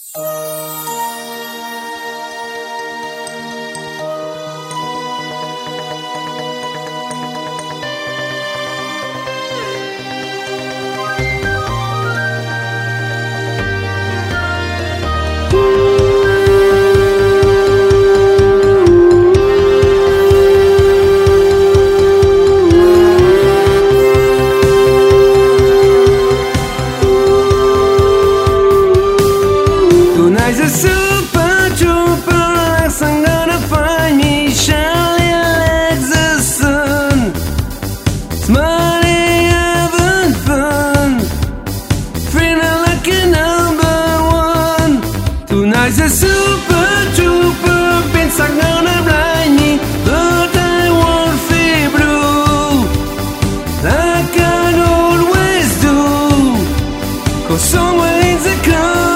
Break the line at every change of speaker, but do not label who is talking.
Tonight's a super trooper, like I'm gonna find me shining like the sun, smiling, having fun, feeling like a number one. Tonight's a super trooper, been I'm gonna blind me, but I won't feel blue, like I always do, 'cause somewhere in the club